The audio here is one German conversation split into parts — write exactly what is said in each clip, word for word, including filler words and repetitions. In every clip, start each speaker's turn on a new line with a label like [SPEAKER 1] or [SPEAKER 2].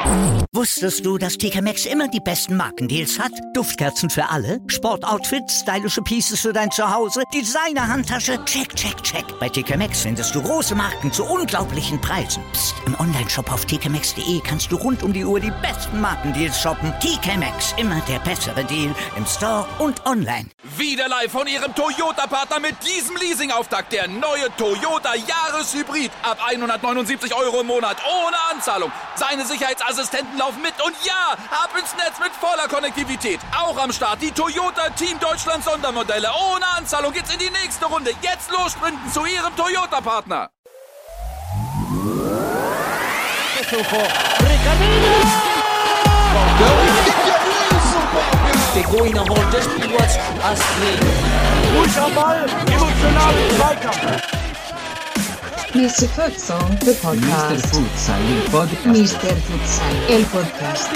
[SPEAKER 1] Wusstest du, dass T K Maxx immer die besten Markendeals hat? Duftkerzen für alle, Sportoutfits, stylische Pieces für dein Zuhause, Designer-Handtasche, check, check, check. Bei T K Maxx findest du große Marken zu unglaublichen Preisen. Psst. Im Onlineshop auf t k maxx punkt d e kannst du rund um die Uhr die besten Markendeals shoppen. T K Maxx, immer der bessere Deal im Store und online.
[SPEAKER 2] Wieder live von Ihrem Toyota-Partner mit diesem Leasing-Auftakt. Der neue Toyota Jahreshybrid. Ab hundertneunundsiebzig Euro im Monat. Ohne Anzahlung. Seine Sicherheitsassistenten laufen mit. Und ja, ab ins Netz mit voller Konnektivität. Auch am Start die Toyota Team Deutschland Sondermodelle. Ohne Anzahlung geht's in die nächste Runde. Jetzt los sprinten zu Ihrem Toyota-Partner.
[SPEAKER 3] Begoina Holtes Pilots Astrid.
[SPEAKER 4] Ruhiger Ball, emotionalen Zweikampf.
[SPEAKER 5] mister Futsal, the podcast.
[SPEAKER 6] mister Futsal, el podcast.
[SPEAKER 5] mister Futsal, el podcast.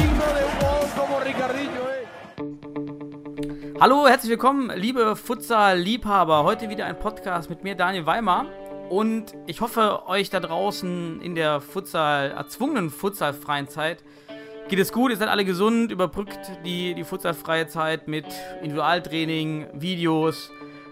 [SPEAKER 7] Hallo, herzlich willkommen, liebe Futsal-Liebhaber. Heute wieder ein Podcast mit mir, Daniel Weimar. Und ich hoffe, euch da draußen in der Futsal, erzwungenen futsalfreien Zeit geht es gut. Ihr seid alle gesund, überbrückt die, die futsalfreie Zeit mit Individualtraining, Videos,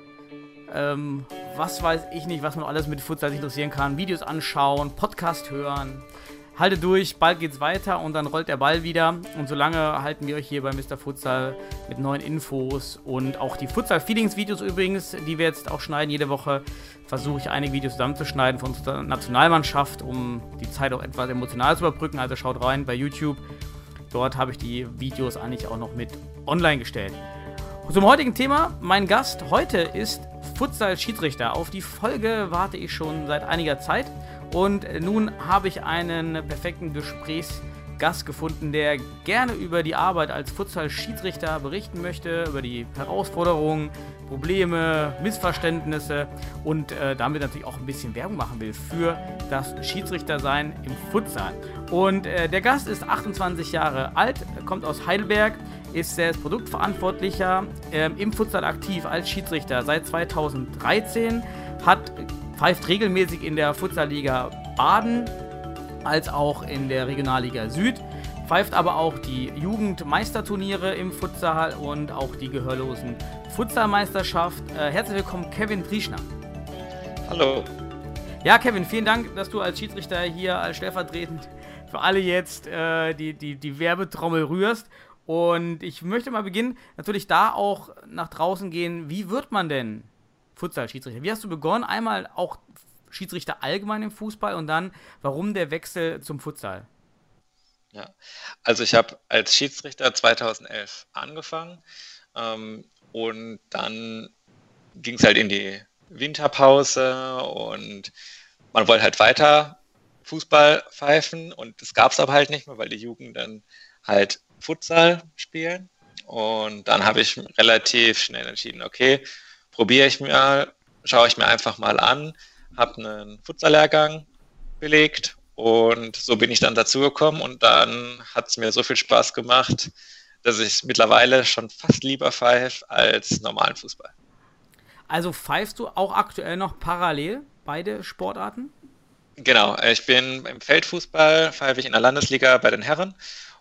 [SPEAKER 7] ähm, was weiß ich nicht, was man alles mit Futsal sich interessieren kann. Videos anschauen, Podcast hören. Haltet durch, bald geht's weiter und dann rollt der Ball wieder. Und solange halten wir euch hier bei Mister Futsal mit neuen Infos und auch die Futsal-Feelings-Videos übrigens, die wir jetzt auch schneiden jede Woche, versuche ich einige Videos zusammenzuschneiden von unserer Nationalmannschaft, um die Zeit auch etwas emotional zu überbrücken. Also schaut rein bei YouTube. Dort habe ich die Videos eigentlich auch noch mit online gestellt. Zum heutigen Thema, mein Gast heute ist Futsal-Schiedsrichter. Auf die Folge warte ich schon seit einiger Zeit. Und nun habe ich einen perfekten Gesprächsgast gefunden, der gerne über die Arbeit als Futsal-Schiedsrichter berichten möchte, über die Herausforderungen, Probleme, Missverständnisse und äh, damit natürlich auch ein bisschen Werbung machen will für das Schiedsrichtersein im Futsal. Und äh, der Gast ist achtundzwanzig Jahre alt, kommt aus Heidelberg, ist selbst Produktverantwortlicher, äh, im Futsal aktiv als Schiedsrichter seit zweitausenddreizehn, hat pfeift regelmäßig in der Futsal-Liga Baden, als auch in der Regionalliga Süd, pfeift aber auch die Jugendmeisterturniere im Futsal und auch die gehörlosen Futsalmeisterschaft. Äh, herzlich willkommen, Kevin Trieschner.
[SPEAKER 8] Hallo.
[SPEAKER 7] Ja, Kevin, vielen Dank, dass du als Schiedsrichter hier als stellvertretend für alle jetzt äh, die, die, die Werbetrommel rührst. Und ich möchte mal beginnen, natürlich da auch nach draußen gehen, wie wird man denn Futsal-Schiedsrichter? Wie hast du begonnen? Einmal auch Schiedsrichter allgemein im Fußball und dann, warum der Wechsel zum Futsal?
[SPEAKER 8] Ja, also ich habe als Schiedsrichter zweitausendelf angefangen ähm, und dann ging es halt in die Winterpause und man wollte halt weiter Fußball pfeifen und das gab es aber halt nicht mehr, weil die Jugend dann halt Futsal spielen und dann habe ich relativ schnell entschieden, okay, probiere ich mal, schaue ich mir einfach mal an, habe einen Futsal-Lehrgang belegt und so bin ich dann dazugekommen und dann hat es mir so viel Spaß gemacht, dass ich mittlerweile schon fast lieber pfeife als normalen Fußball.
[SPEAKER 7] Also pfeifst du auch aktuell noch parallel beide Sportarten?
[SPEAKER 8] Genau, ich bin im Feldfußball, pfeife ich in der Landesliga bei den Herren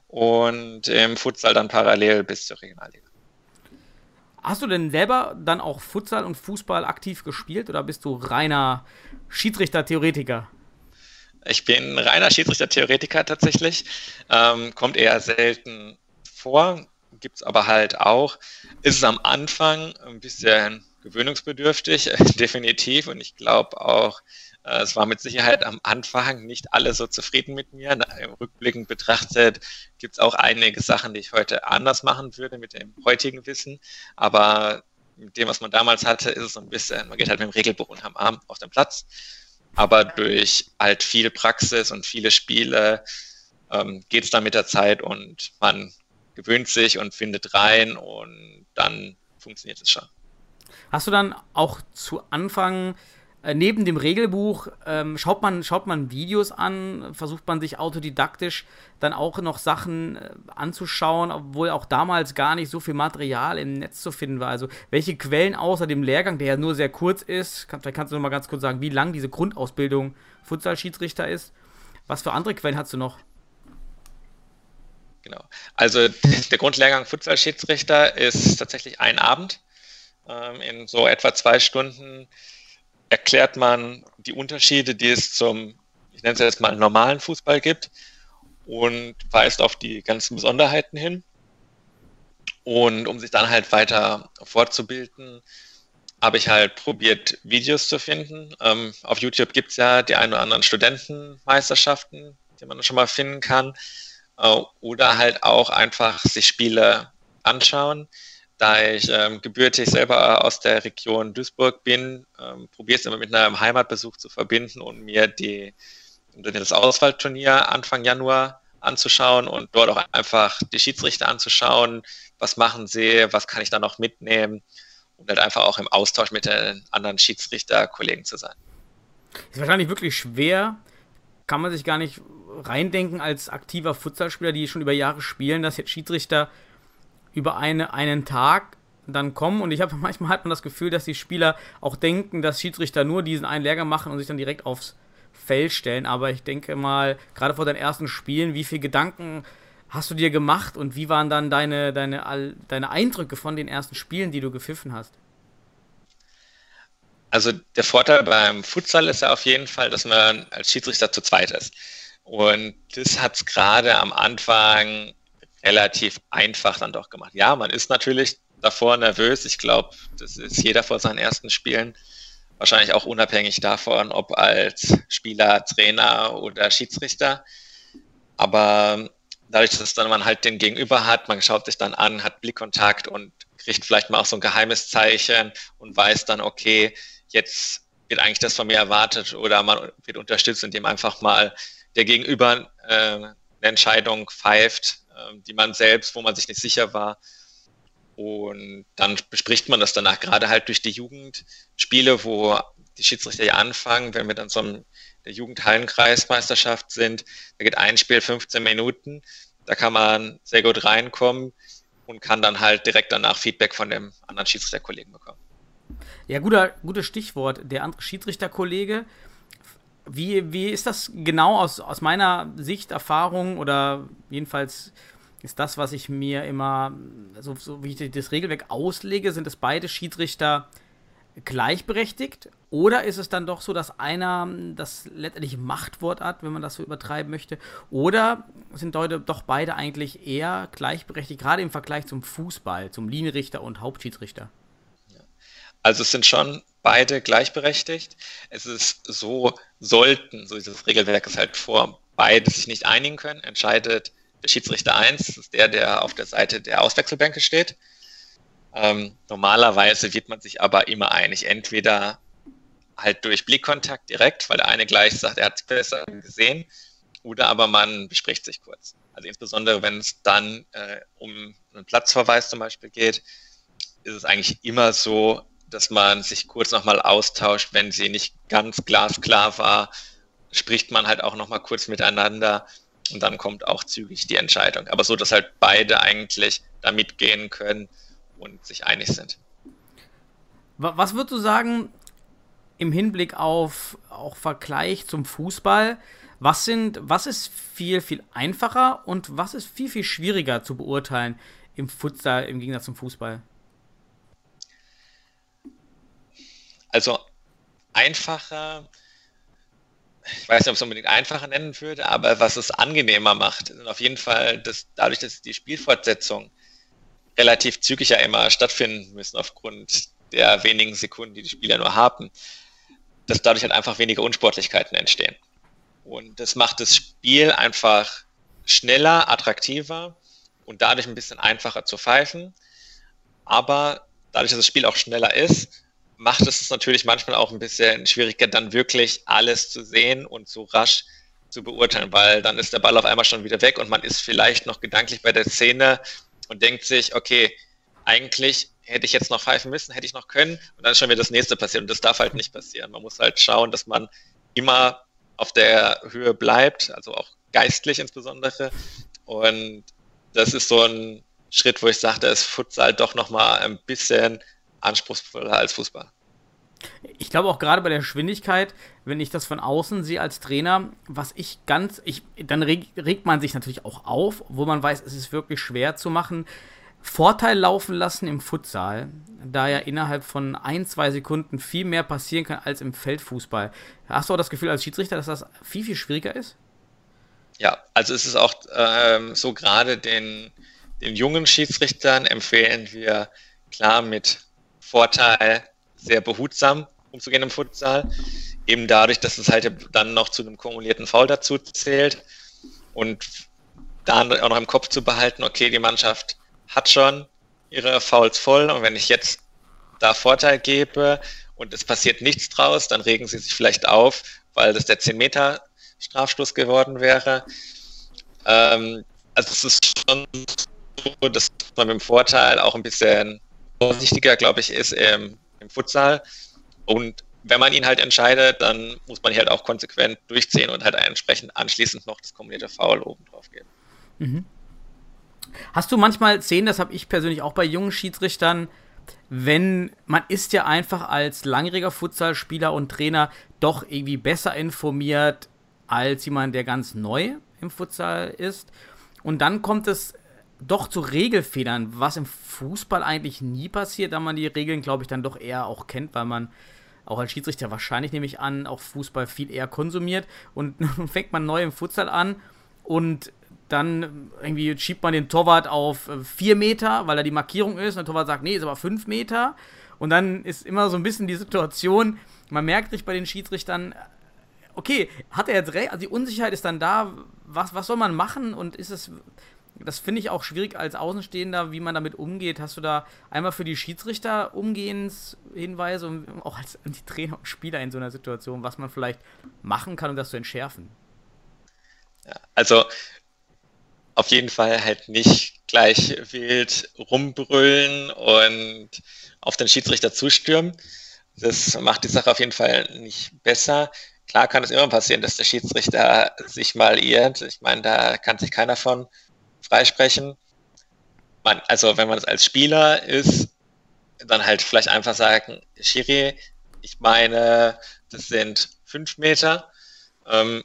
[SPEAKER 8] und im Futsal dann parallel bis zur Regionalliga.
[SPEAKER 7] Hast du denn selber dann auch Futsal und Fußball aktiv gespielt oder bist du reiner Schiedsrichter-Theoretiker?
[SPEAKER 8] Ich bin reiner Schiedsrichter-Theoretiker tatsächlich. Ähm, kommt eher selten vor, gibt es aber halt auch. Ist es am Anfang ein bisschen gewöhnungsbedürftig, definitiv. Und ich glaube auch, äh, es war mit Sicherheit am Anfang nicht alle so zufrieden mit mir. Rückblickend betrachtet gibt es auch einige Sachen, die ich heute anders machen würde mit dem heutigen Wissen. Aber mit dem, was man damals hatte, ist es so ein bisschen, man geht halt mit dem Regelbuch unterm Arm auf den Platz. Aber durch halt viel Praxis und viele Spiele ähm, geht es dann mit der Zeit und man gewöhnt sich und findet rein und dann funktioniert es schon.
[SPEAKER 7] Hast du dann auch zu Anfang äh, neben dem Regelbuch, ähm, schaut man, schaut man Videos an, versucht man sich autodidaktisch dann auch noch Sachen äh, anzuschauen, obwohl auch damals gar nicht so viel Material im Netz zu finden war. Also welche Quellen außer dem Lehrgang, der ja nur sehr kurz ist, kann, vielleicht kannst du noch mal ganz kurz sagen, wie lang diese Grundausbildung Futsal-Schiedsrichter ist. Was für andere Quellen hast du noch?
[SPEAKER 8] Genau. Also der Grundlehrgang Futsal-Schiedsrichter ist tatsächlich ein Abend. Ähm, in so etwa zwei Stunden erklärt man die Unterschiede, die es zum, ich nenne es jetzt mal, normalen Fußball gibt und weist auf die ganzen Besonderheiten hin. Und um sich dann halt weiter fortzubilden, habe ich halt probiert, Videos zu finden. Ähm, auf YouTube gibt es ja die ein oder anderen Studentenmeisterschaften, die man schon mal finden kann. Äh, oder halt auch einfach sich Spiele anschauen. Da ich ähm, gebürtig selber aus der Region Duisburg bin, ähm, probiere es immer mit einem Heimatbesuch zu verbinden und mir die, das Auswahlturnier Anfang Januar anzuschauen und dort auch einfach die Schiedsrichter anzuschauen, was machen sie, was kann ich da noch mitnehmen und halt einfach auch im Austausch mit den anderen Schiedsrichterkollegen zu sein.
[SPEAKER 7] Ist wahrscheinlich wirklich schwer, kann man sich gar nicht reindenken als aktiver Futsalspieler, die schon über Jahre spielen, dass jetzt Schiedsrichter über eine, einen Tag dann kommen und ich habe manchmal hat man das Gefühl, dass die Spieler auch denken, dass Schiedsrichter nur diesen einen Lehrgang machen und sich dann direkt aufs Feld stellen, aber ich denke mal, gerade vor deinen ersten Spielen, wie viele Gedanken hast du dir gemacht und wie waren dann deine, deine, deine Eindrücke von den ersten Spielen, die du gepfiffen hast?
[SPEAKER 8] Also der Vorteil beim Futsal ist ja auf jeden Fall, dass man als Schiedsrichter zu zweit ist und das hat es gerade am Anfang relativ einfach dann doch gemacht. Ja, man ist natürlich davor nervös. Ich glaube, das ist jeder vor seinen ersten Spielen. Wahrscheinlich auch unabhängig davon, ob als Spieler, Trainer oder Schiedsrichter. Aber dadurch, dass dann man halt den Gegenüber hat, man schaut sich dann an, hat Blickkontakt und kriegt vielleicht mal auch so ein geheimes Zeichen und weiß dann, okay, jetzt wird eigentlich das von mir erwartet oder man wird unterstützt, indem einfach mal der Gegenüber äh, eine Entscheidung pfeift, die man selbst, wo man sich nicht sicher war. Und dann bespricht man das danach, gerade halt durch die Jugendspiele, wo die Schiedsrichter ja anfangen, wenn wir dann so in der Jugendhallenkreismeisterschaft sind, da geht ein Spiel fünfzehn Minuten, da kann man sehr gut reinkommen und kann dann halt direkt danach Feedback von dem anderen Schiedsrichterkollegen bekommen.
[SPEAKER 7] Ja, guter, gutes Stichwort, der andere Schiedsrichterkollege. Wie, wie ist das genau aus, aus meiner Sicht, Erfahrung oder jedenfalls ist das, was ich mir immer, so, so wie ich das Regelwerk auslege, sind es beide Schiedsrichter gleichberechtigt oder ist es dann doch so, dass einer das letztendlich Machtwort hat, wenn man das so übertreiben möchte, oder sind heute doch beide eigentlich eher gleichberechtigt, gerade im Vergleich zum Fußball, zum Linienrichter und Hauptschiedsrichter?
[SPEAKER 8] Also es sind schon beide gleichberechtigt. Es ist so, sollten, so ist das Regelwerk es halt vor, beide sich nicht einigen können, entscheidet der Schiedsrichter eins, das ist der, der auf der Seite der Auswechselbänke steht. Ähm, normalerweise wird man sich aber immer einig, entweder halt durch Blickkontakt direkt, weil der eine gleich sagt, er hat es besser gesehen, oder aber man bespricht sich kurz. Also insbesondere, wenn es dann äh, um einen Platzverweis zum Beispiel geht, ist es eigentlich immer so, dass man sich kurz nochmal austauscht, wenn sie nicht ganz glasklar war, spricht man halt auch nochmal kurz miteinander und dann kommt auch zügig die Entscheidung. Aber so, dass halt beide eigentlich da mitgehen können und sich einig sind.
[SPEAKER 7] Was würdest du sagen im Hinblick auf auch Vergleich zum Fußball? Was sind, was ist viel, viel einfacher und was ist viel, viel schwieriger zu beurteilen im Futsal im Gegensatz zum Fußball?
[SPEAKER 8] Also einfacher, ich weiß nicht, ob es unbedingt einfacher nennen würde, aber was es angenehmer macht, sind auf jeden Fall, dass dadurch, dass die Spielfortsetzung relativ zügig ja immer stattfinden müssen aufgrund der wenigen Sekunden, die die Spieler nur haben, dass dadurch halt einfach weniger Unsportlichkeiten entstehen. Und das macht das Spiel einfach schneller, attraktiver und dadurch ein bisschen einfacher zu pfeifen. Aber dadurch, dass das Spiel auch schneller ist, macht es natürlich manchmal auch ein bisschen schwieriger, dann wirklich alles zu sehen und so rasch zu beurteilen, weil dann ist der Ball auf einmal schon wieder weg und man ist vielleicht noch gedanklich bei der Szene und denkt sich, okay, eigentlich hätte ich jetzt noch pfeifen müssen, hätte ich noch können und dann ist schon wieder das nächste passiert und das darf halt nicht passieren. Man muss halt schauen, dass man immer auf der Höhe bleibt, also auch geistlich insbesondere, und das ist so ein Schritt, wo ich sage, da ist Futsal doch nochmal ein bisschen anspruchsvoller als Fußball.
[SPEAKER 7] Ich glaube auch gerade bei der Geschwindigkeit, wenn ich das von außen sehe als Trainer, was ich ganz, ich, dann reg, regt man sich natürlich auch auf, wo man weiß, es ist wirklich schwer zu machen. Vorteil laufen lassen im Futsal, da ja innerhalb von ein, zwei Sekunden viel mehr passieren kann als im Feldfußball. Hast du auch das Gefühl als Schiedsrichter, dass das viel, viel schwieriger ist?
[SPEAKER 8] Ja, also es ist auch ähm, so, gerade den, den jungen Schiedsrichtern empfehlen wir klar mit Vorteil sehr behutsam umzugehen im Futsal. Eben dadurch, dass es halt dann noch zu einem kumulierten Foul dazu zählt und dann auch noch im Kopf zu behalten, okay, die Mannschaft hat schon ihre Fouls voll und wenn ich jetzt da Vorteil gebe und es passiert nichts draus, dann regen sie sich vielleicht auf, weil das der zehn Meter Strafstoß geworden wäre. Ähm, also es ist schon so, dass man mit dem Vorteil auch ein bisschen vorsichtiger, glaube ich, ist im, im Futsal. Und wenn man ihn halt entscheidet, dann muss man ihn halt auch konsequent durchziehen und halt entsprechend anschließend noch das kumulierte Foul oben drauf geben.
[SPEAKER 7] Mhm. Hast du manchmal Szenen, das habe ich persönlich auch bei jungen Schiedsrichtern, wenn man ist ja einfach als langjähriger Futsalspieler und Trainer doch irgendwie besser informiert als jemand, der ganz neu im Futsal ist. Und dann kommt es doch zu Regelfehlern, was im Fußball eigentlich nie passiert, da man die Regeln, glaube ich, dann doch eher auch kennt, weil man auch als Schiedsrichter wahrscheinlich, nehme ich an, auch Fußball viel eher konsumiert. Und nun fängt man neu im Futsal an und dann irgendwie schiebt man den Torwart auf vier Meter, weil da die Markierung ist. Und der Torwart sagt, nee, ist aber fünf Meter. Und dann ist immer so ein bisschen die Situation, man merkt sich bei den Schiedsrichtern, okay, hat er jetzt recht? Also die Unsicherheit ist dann da, was, was soll man machen? Und ist es, das finde ich auch schwierig als Außenstehender, wie man damit umgeht. Hast du da einmal für die Schiedsrichter Umgehenshinweise und auch als die Trainer und Spieler in so einer Situation, was man vielleicht machen kann, um das zu entschärfen?
[SPEAKER 8] Ja, also auf jeden Fall halt nicht gleich wild rumbrüllen und auf den Schiedsrichter zustürmen. Das macht die Sache auf jeden Fall nicht besser. Klar kann es immer passieren, dass der Schiedsrichter sich mal irrt. Ich meine, da kann sich keiner von freisprechen. Man, also wenn man es als Spieler ist, dann halt vielleicht einfach sagen, Schiri, ich meine, das sind fünf Meter. Ähm,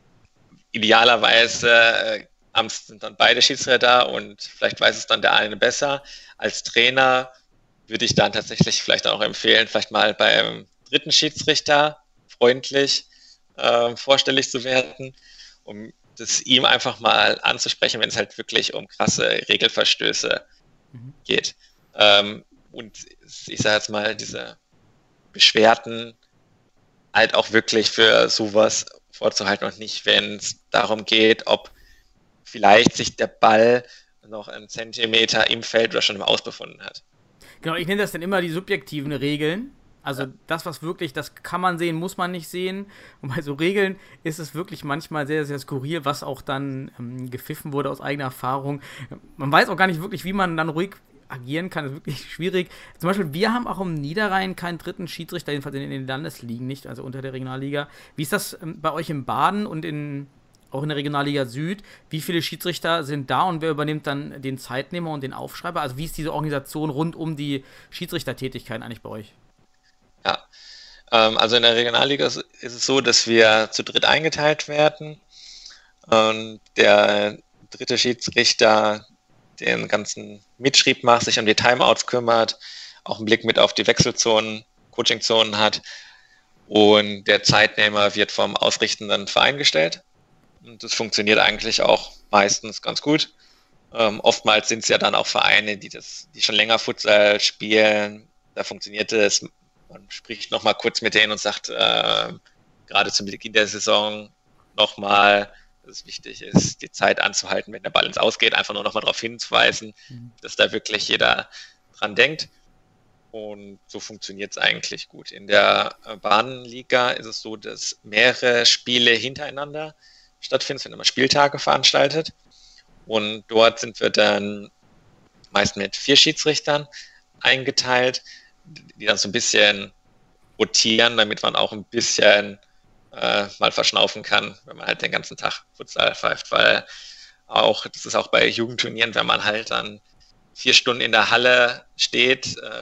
[SPEAKER 8] idealerweise äh, sind dann beide Schiedsrichter da und vielleicht weiß es dann der eine besser. Als Trainer würde ich dann tatsächlich vielleicht auch empfehlen, vielleicht mal beim dritten Schiedsrichter freundlich äh, vorstellig zu werden, um das ihm einfach mal anzusprechen, wenn es halt wirklich um krasse Regelverstöße mhm. geht. Ähm, und ich sage jetzt mal, diese Beschwerden halt auch wirklich für sowas vorzuhalten und nicht, wenn es darum geht, ob vielleicht sich der Ball noch einen Zentimeter im Feld oder schon im Aus befunden hat.
[SPEAKER 7] Genau, ich nenne das dann immer die subjektiven Regeln. Also ja. das, was wirklich, das kann man sehen, muss man nicht sehen. Und bei so Regeln ist es wirklich manchmal sehr, sehr skurril, was auch dann ähm, gepfiffen wurde aus eigener Erfahrung. Man weiß auch gar nicht wirklich, wie man dann ruhig agieren kann. Das ist wirklich schwierig. Zum Beispiel, wir haben auch im Niederrhein keinen dritten Schiedsrichter, jedenfalls in den Landesligen nicht, also unter der Regionalliga. Wie ist das ähm, bei euch in Baden und in auch in der Regionalliga Süd? Wie viele Schiedsrichter sind da und wer übernimmt dann den Zeitnehmer und den Aufschreiber? Also wie ist diese Organisation rund um die Schiedsrichtertätigkeit eigentlich bei euch?
[SPEAKER 8] Ja, ähm, also in der Regionalliga ist es so, dass wir zu dritt eingeteilt werden. Und der dritte Schiedsrichter den ganzen Mitschrieb macht, sich um die Timeouts kümmert, auch einen Blick mit auf die Wechselzonen, Coachingzonen hat. Und der Zeitnehmer wird vom ausrichtenden Verein gestellt. Und das funktioniert eigentlich auch meistens ganz gut. Ähm, oftmals sind es ja dann auch Vereine, die das, die schon länger Futsal spielen. Da funktioniert es. Man spricht nochmal kurz mit denen und sagt, äh, gerade zum Beginn der Saison nochmal, dass es wichtig ist, die Zeit anzuhalten, wenn der Ball ins Aus geht, einfach nur nochmal darauf hinzuweisen, mhm. dass da wirklich jeder dran denkt. Und so funktioniert es eigentlich gut. In der Bahnenliga ist es so, dass mehrere Spiele hintereinander stattfinden, es werden immer Spieltage veranstaltet. Und dort sind wir dann meist mit vier Schiedsrichtern eingeteilt, die dann so ein bisschen rotieren, damit man auch ein bisschen äh, mal verschnaufen kann, wenn man halt den ganzen Tag Futsal pfeift, weil auch, das ist auch bei Jugendturnieren, wenn man halt dann vier Stunden in der Halle steht, ähm,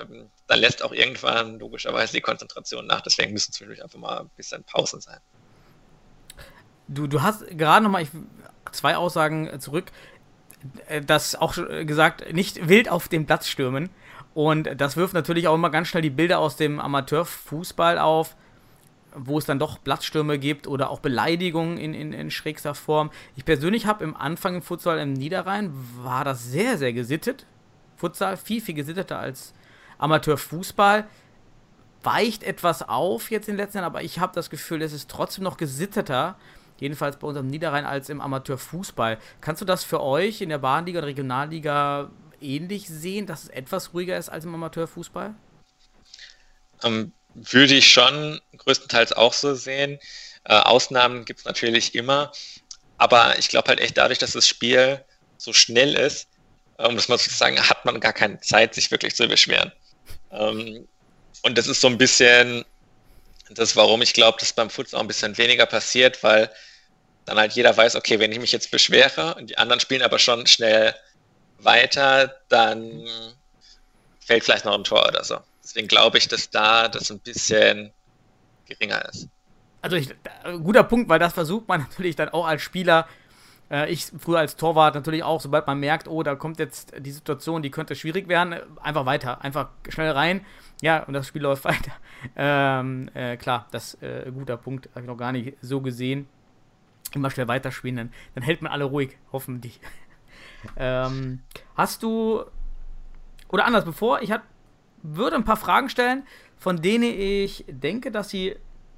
[SPEAKER 8] dann lässt auch irgendwann logischerweise die Konzentration nach. Deswegen müssen zwischendurch einfach mal ein bisschen Pausen sein.
[SPEAKER 7] Du, du hast gerade nochmal zwei Aussagen zurück, das auch gesagt, nicht wild auf den Platz stürmen. Und das wirft natürlich auch immer ganz schnell die Bilder aus dem Amateurfußball auf, wo es dann doch Platzstürme gibt oder auch Beleidigungen in, in, in schrägster Form. Ich persönlich habe im Anfang im Futsal im Niederrhein, war das sehr, sehr gesittet. Futsal viel, viel gesitteter als Amateurfußball. Weicht etwas auf jetzt in den letzten Jahren, aber ich habe das Gefühl, es ist trotzdem noch gesitteter, jedenfalls bei uns im Niederrhein, als im Amateurfußball. Kannst du das für euch in der Bahnliga oder Regionalliga ähnlich sehen, dass es etwas ruhiger ist als im Amateurfußball?
[SPEAKER 8] Ähm, würde ich schon größtenteils auch so sehen. Äh, Ausnahmen gibt es natürlich immer, aber ich glaube halt echt dadurch, dass das Spiel so schnell ist, äh, um das mal so zu sagen, hat man gar keine Zeit, sich wirklich zu beschweren. Ähm, und das ist so ein bisschen das, warum ich glaube, dass beim Futsal auch ein bisschen weniger passiert, weil dann halt jeder weiß, okay, wenn ich mich jetzt beschwere und die anderen spielen aber schon schnell weiter, dann fällt vielleicht noch ein Tor oder so. Deswegen glaube ich, dass da das ein bisschen geringer ist.
[SPEAKER 7] Also ich, guter Punkt, weil das versucht man natürlich dann auch als Spieler, äh, ich früher als Torwart natürlich auch, sobald man merkt, oh, da kommt jetzt die Situation, die könnte schwierig werden, einfach weiter, einfach schnell rein, ja, und das Spiel läuft weiter. Ähm, äh, klar, das ist äh, ein guter Punkt, habe ich noch gar nicht so gesehen. Immer schnell weiterspielen, dann, dann hält man alle ruhig, hoffentlich. ähm, hast du, oder anders, bevor, ich hab, würde ein paar Fragen stellen, von denen ich denke, dass sie,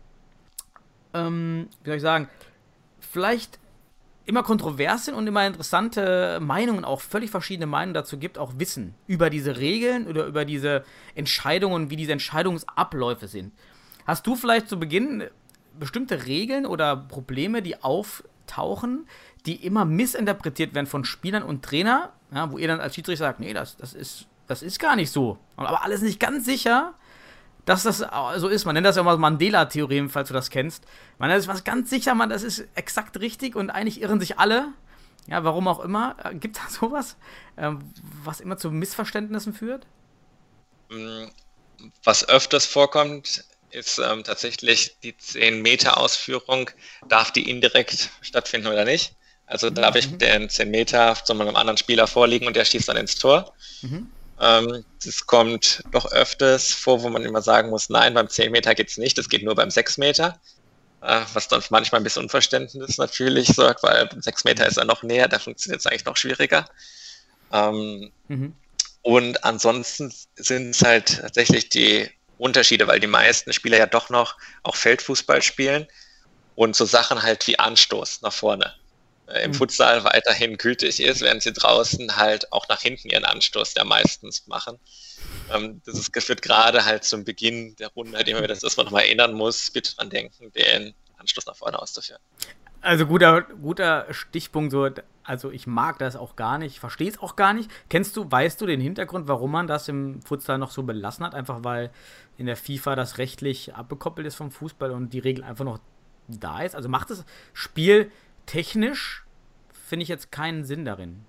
[SPEAKER 7] ähm, wie soll ich sagen, vielleicht immer kontrovers sind und immer interessante Meinungen, auch völlig verschiedene Meinungen dazu gibt, auch Wissen über diese Regeln oder über diese Entscheidungen, wie diese Entscheidungsabläufe sind. Hast du vielleicht zu Beginn bestimmte Regeln oder Probleme, die auftauchen, die immer missinterpretiert werden von Spielern und Trainer, ja, wo ihr dann als Schiedsrichter sagt, nee, das, das, ist, das ist gar nicht so. Aber alles nicht ganz sicher, dass das so ist. Man nennt das ja mal Mandela-Theorem, falls du das kennst. Man ist was ganz sicher, man, das ist exakt richtig und eigentlich irren sich alle. Ja, warum auch immer. Gibt es da sowas, was immer zu Missverständnissen führt?
[SPEAKER 8] Was öfters vorkommt, ist ähm, tatsächlich die zehn Meter Ausführung, darf die indirekt stattfinden oder nicht. Also mhm. darf ich den zehn Meter zu einem anderen Spieler vorliegen und der schießt dann ins Tor. Mhm. Ähm, das kommt doch öfters vor, wo man immer sagen muss, nein, beim zehn Meter geht es nicht, das geht nur beim sechs Meter. Äh, was dann manchmal ein bisschen Unverständnis natürlich sorgt, weil beim sechs Meter ist er noch näher, da funktioniert es eigentlich noch schwieriger. Ähm, mhm. Und ansonsten sind es halt tatsächlich die Unterschiede, weil die meisten Spieler ja doch noch auch Feldfußball spielen und so Sachen halt wie Anstoß nach vorne äh, im mhm. Futsal weiterhin gültig ist, während sie draußen halt auch nach hinten ihren Anstoß ja meistens machen. Ähm, das ist geführt gerade halt zum Beginn der Runde halt immer wieder, dass man nochmal erinnern muss, bitte dran denken, den Anstoß nach vorne auszuführen.
[SPEAKER 7] Also guter, guter Stichpunkt, so, also ich mag das auch gar nicht, verstehe es auch gar nicht. Kennst du, weißt du den Hintergrund, warum man das im Futsal noch so belassen hat? Einfach weil in der FIFA das rechtlich abgekoppelt ist vom Fußball und die Regel einfach noch da ist? Also macht das Spiel technisch, finde ich jetzt keinen Sinn darin.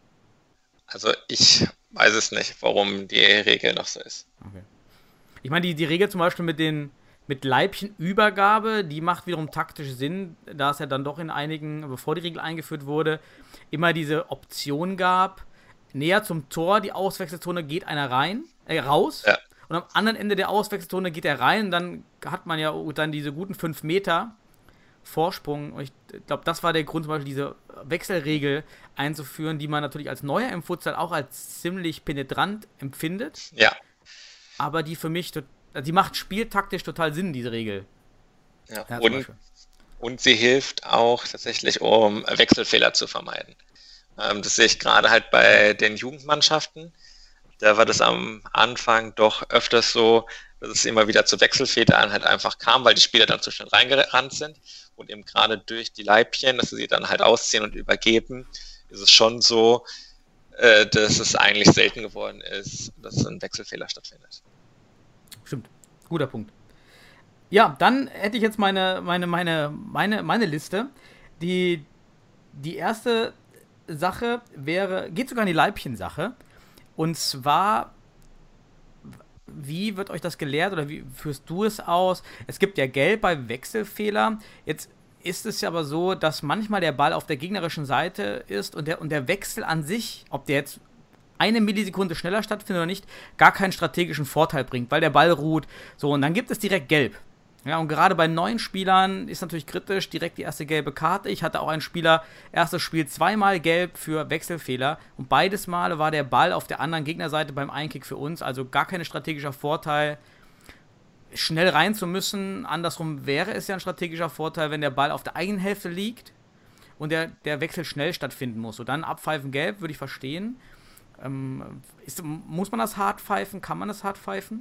[SPEAKER 8] Also ich weiß es nicht, warum die Regel noch so ist.
[SPEAKER 7] Okay. Ich meine, die, die Regel zum Beispiel mit den mit Leibchenübergabe, die macht wiederum taktisch Sinn, da es ja dann doch in einigen, bevor die Regel eingeführt wurde, immer diese Option gab, näher zum Tor, die Auswechselzone geht einer rein, äh, raus, ja. Und am anderen Ende der Auswechselzone geht er rein, und dann hat man ja dann diese guten fünf Meter Vorsprung. Und ich glaube, das war der Grund, zum Beispiel diese Wechselregel einzuführen, die man natürlich als Neuer im Futsal auch als ziemlich penetrant empfindet.
[SPEAKER 8] Ja.
[SPEAKER 7] Aber die für mich, die macht spieltaktisch total Sinn, diese Regel.
[SPEAKER 8] Ja, ja und, und sie hilft auch tatsächlich, um Wechselfehler zu vermeiden. Ähm, das sehe ich gerade halt bei den Jugendmannschaften. Da war das am Anfang doch öfters so, dass es immer wieder zu Wechselfehlern halt einfach kam, weil die Spieler dann zu schnell reingerannt sind. Und eben gerade durch die Leibchen, dass sie sie dann halt ausziehen und übergeben, ist es schon so, äh, dass es eigentlich selten geworden ist, dass ein Wechselfehler stattfindet.
[SPEAKER 7] Stimmt, guter Punkt. Ja, dann hätte ich jetzt meine, meine, meine, meine, meine Liste. Die, die erste Sache wäre, geht sogar in die Leibchen-Sache. Und zwar wie wird euch das gelehrt oder wie führst du es aus? Es gibt ja Gelb bei Wechselfehler. Jetzt ist es ja aber so, dass manchmal der Ball auf der gegnerischen Seite ist und der, und der Wechsel an sich, ob der jetzt eine Millisekunde schneller stattfindet oder nicht, gar keinen strategischen Vorteil bringt, weil der Ball ruht. So, und dann gibt es direkt Gelb. Ja, und gerade bei neuen Spielern ist natürlich kritisch, direkt die erste gelbe Karte. Ich hatte auch einen Spieler, erstes Spiel zweimal gelb für Wechselfehler und beides Male war der Ball auf der anderen Gegnerseite beim Einkick für uns, also gar kein strategischer Vorteil, schnell rein zu müssen. Andersrum wäre es ja ein strategischer Vorteil, wenn der Ball auf der eigenen Hälfte liegt und der, der Wechsel schnell stattfinden muss. So, dann abpfeifen gelb, würde ich verstehen. Ähm, ist, muss man das hart pfeifen? Kann man das hart pfeifen?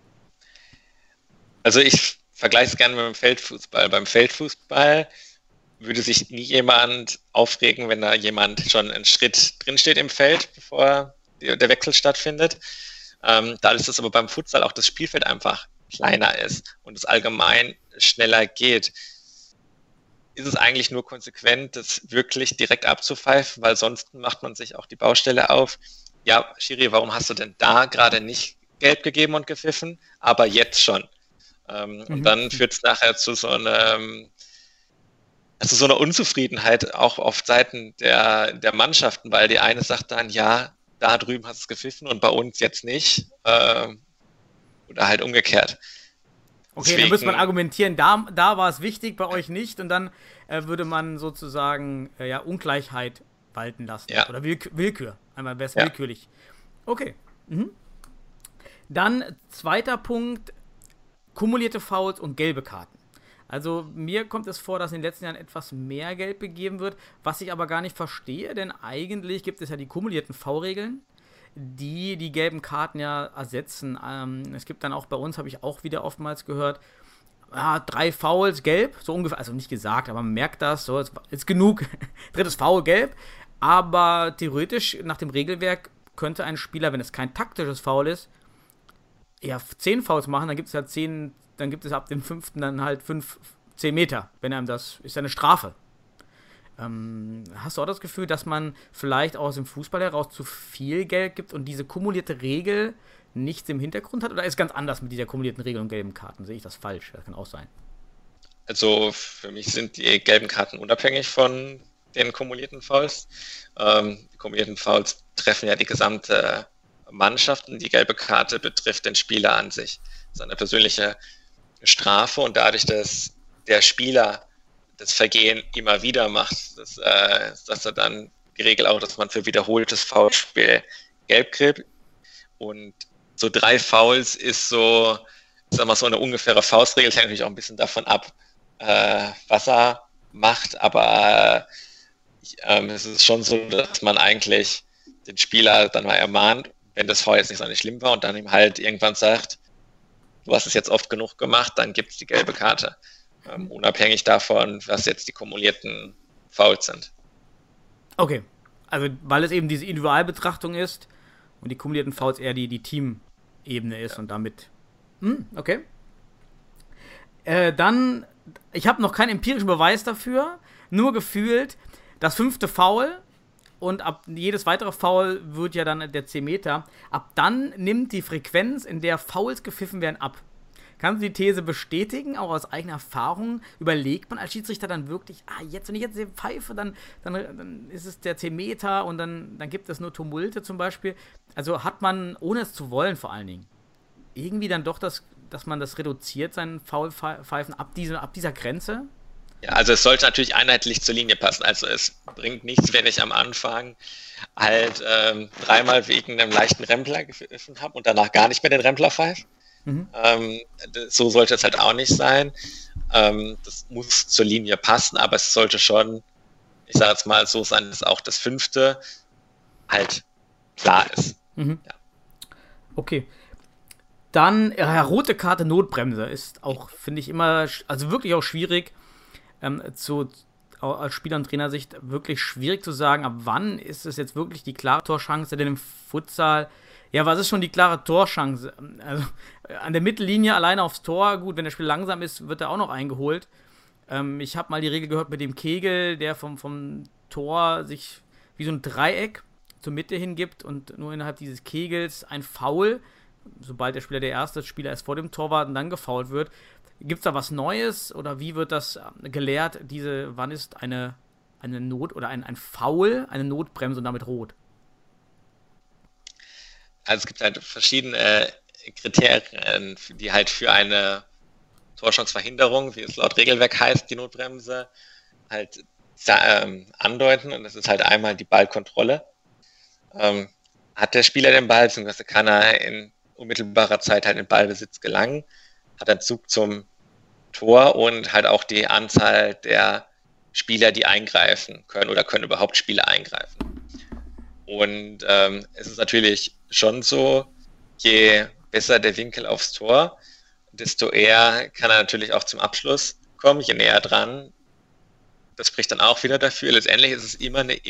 [SPEAKER 8] Also ich vergleiche es gerne mit dem Feldfußball. Beim Feldfußball würde sich nie jemand aufregen, wenn da jemand schon einen Schritt drinsteht im Feld, bevor der Wechsel stattfindet. Ähm, da ist es aber beim Futsal auch das Spielfeld einfach kleiner ist und es allgemein schneller geht, ist es eigentlich nur konsequent, das wirklich direkt abzupfeifen, weil sonst macht man sich auch die Baustelle auf. Ja, Schiri, warum hast du denn da gerade nicht gelb gegeben und gepfiffen, aber jetzt schon? Ähm, mhm. Und dann führt es nachher zu so einem, also so einer Unzufriedenheit auch auf Seiten der, der Mannschaften, weil die eine sagt dann, ja, da drüben hast du es gepfiffen und bei uns jetzt nicht. Ähm, oder halt umgekehrt.
[SPEAKER 7] Okay, Deswegen, dann müsste man argumentieren, da, da war es wichtig, bei euch nicht und dann äh, würde man sozusagen äh, ja, Ungleichheit walten lassen. Ja. Oder Willk- Willkür. Einmal wäre es ja. willkürlich. Okay. Mhm. Dann zweiter Punkt, kumulierte Fouls und gelbe Karten. Also mir kommt es vor, dass in den letzten Jahren etwas mehr Gelb gegeben wird, was ich aber gar nicht verstehe, denn eigentlich gibt es ja die kumulierten Foulregeln, die die gelben Karten ja ersetzen. Ähm, es gibt dann auch bei uns, habe ich auch wieder oftmals gehört, ja, drei Fouls gelb, so ungefähr, also nicht gesagt, aber man merkt das, so, ist, ist genug, drittes Foul gelb, aber theoretisch nach dem Regelwerk könnte ein Spieler, wenn es kein taktisches Foul ist, ja, zehn Fouls machen, dann gibt es ja zehn, dann gibt es ab dem fünften dann halt fünf, zehn Meter, wenn einem das, ist ja eine Strafe. Ähm, hast du auch das Gefühl, dass man vielleicht auch aus dem Fußball heraus zu viel Geld gibt und diese kumulierte Regel nichts im Hintergrund hat? Oder ist es ganz anders mit dieser kumulierten Regel und gelben Karten? Sehe ich das falsch? Das kann auch sein.
[SPEAKER 8] Also für mich sind die gelben Karten unabhängig von den kumulierten Fouls. Ähm, die kumulierten Fouls treffen ja die gesamte Mannschaft und die gelbe Karte betrifft den Spieler an sich. Das ist eine persönliche Strafe und dadurch, dass der Spieler das Vergehen immer wieder macht, dass, äh, dass er dann die Regel auch, dass man für wiederholtes Foulspiel gelb kriegt. Und so drei Fouls ist so, sagen wir so eine ungefähre Faustregel, das hängt natürlich auch ein bisschen davon ab, äh, was er macht, aber äh, es ist schon so, dass man eigentlich den Spieler dann mal ermahnt, wenn das Foul jetzt nicht so nicht schlimm war und dann ihm halt irgendwann sagt, du hast es jetzt oft genug gemacht, dann gibt es die gelbe Karte. Ähm, unabhängig davon, was jetzt die kumulierten Fouls sind.
[SPEAKER 7] Okay, also weil es eben diese Individualbetrachtung ist und die kumulierten Fouls eher die, die Teamebene ist ja. Und damit, hm, okay. Äh, dann, ich habe noch keinen empirischen Beweis dafür, nur gefühlt, das fünfte Foul und ab jedes weitere Foul wird ja dann der zehn Meter, ab dann nimmt die Frequenz, in der Fouls gepfiffen werden, ab. Kannst du die These bestätigen, auch aus eigener Erfahrung? Überlegt man als Schiedsrichter dann wirklich, ah, jetzt, wenn ich jetzt pfeife, dann, dann, dann ist es der zehn Meter und dann, dann gibt es nur Tumulte zum Beispiel. Also hat man, ohne es zu wollen vor allen Dingen, irgendwie dann doch, das, dass man das reduziert, seinen Foulpfeifen ab, diese, ab dieser Grenze?
[SPEAKER 8] Ja, also es sollte natürlich einheitlich zur Linie passen. Also es bringt nichts, wenn ich am Anfang halt ähm, dreimal wegen einem leichten Rempler gepfiffen habe und danach gar nicht mehr den Rempler pfeife. Mhm. Ähm, so sollte es halt auch nicht sein. Ähm, das muss zur Linie passen, aber es sollte schon, ich sage jetzt mal so sein, dass auch das fünfte halt klar ist.
[SPEAKER 7] Mhm. Ja. Okay. Dann, ja, rote Karte, Notbremse ist auch, finde ich immer, also wirklich auch schwierig, ähm, zu, als Spieler- und Trainersicht wirklich schwierig zu sagen, ab wann ist es jetzt wirklich die klare Torchance, denn im Futsal, ja, was ist schon die klare Torchance? Also an der Mittellinie alleine aufs Tor, gut, wenn der Spiel langsam ist, wird er auch noch eingeholt. Ähm, ich habe mal die Regel gehört mit dem Kegel, der vom, vom Tor sich wie so ein Dreieck zur Mitte hingibt und nur innerhalb dieses Kegels ein Foul sobald der Spieler der erste Spieler ist vor dem Torwart und dann gefoult wird. Gibt es da was Neues oder wie wird das gelehrt? Diese, wann ist eine, eine Not oder ein, ein Foul, eine Notbremse und damit rot?
[SPEAKER 8] Also es gibt halt verschiedene Kriterien, die halt für eine Torchancverhinderung, wie es laut Regelwerk heißt, die Notbremse, halt ähm, andeuten. Und das ist halt einmal die Ballkontrolle. Ähm, hat der Spieler den Ball, beziehungsweise kann er in unmittelbarer Zeit halt in Ballbesitz gelangen, hat er Zug zum Tor und halt auch die Anzahl der Spieler, die eingreifen können oder können überhaupt Spieler eingreifen. Und ähm, es ist natürlich schon so, je besser der Winkel aufs Tor, desto eher kann er natürlich auch zum Abschluss kommen, je näher dran. Das spricht dann auch wieder dafür. Letztendlich ist es immer eine